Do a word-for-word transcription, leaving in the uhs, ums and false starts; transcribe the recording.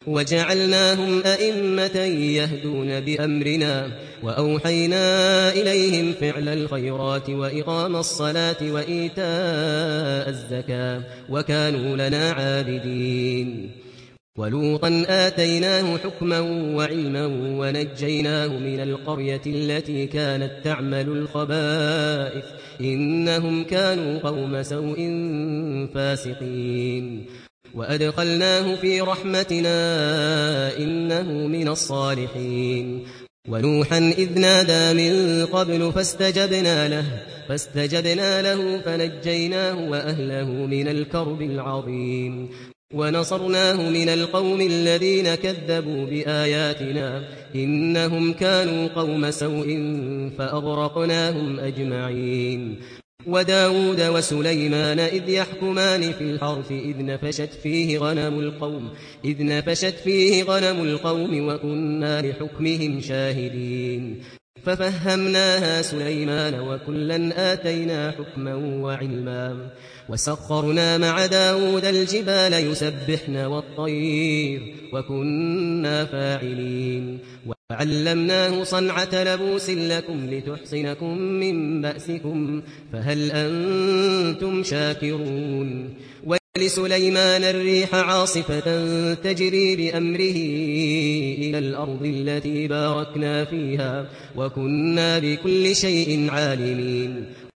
وجعلناهم أئمة يهدون بأمرنا وأوحينا إليهم فعل الخيرات وإقام الصلاة وإيتاء الزكاة وكانوا لنا عابدين ولوطا آتيناه حكما وعلما ونجيناه من القرية التي كانت تعمل الخبائث إنهم كانوا قوم سوء فاسقين وأدخلناه في رحمتنا إنه من الصالحين ونوحا إذ نادى من قبل فاستجبنا له فاستجبنا له فنجيناه وأهله من الكرب العظيم ونصرناه من القوم الذين كذبوا بآياتنا إنهم كانوا قوم سوء فأغرقناهم أجمعين وداود وسليمان إذ يحكمان في الحرث إذ نفشت فيه غنم القوم إذ نفشت فيه غنم القوم وكنا لحكمهم شاهدين ففهمناها سليمان وكلا آتينا حكما وعلما وسخرنا مع داود الجبال يسبحن والطير وكنا فاعلين وعلمناه صنعة لبوس لكم لتحصنكم من بأسكم فهل أنتم شاكرون ولسليمان الريح عاصفة تجري بأمره إلى الأرض التي باركنا فيها وكنا بكل شيء عالمين